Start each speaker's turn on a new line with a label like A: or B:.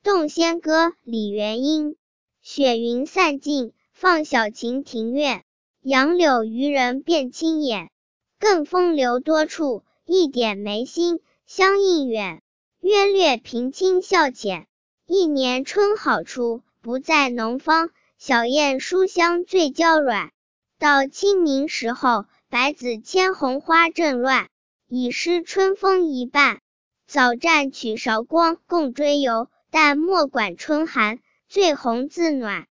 A: 洞仙歌，李元英。雪云散尽，放小晴庭院。杨柳渔人变青眼，更风流多处，一点眉心，相映远。约略平清笑浅，一年春好处，不在农芳。小燕书香最娇软，到清明时候，百子千红花正乱。已失春风一半，早占取韶光共追游。但莫管春寒，醉红自暖。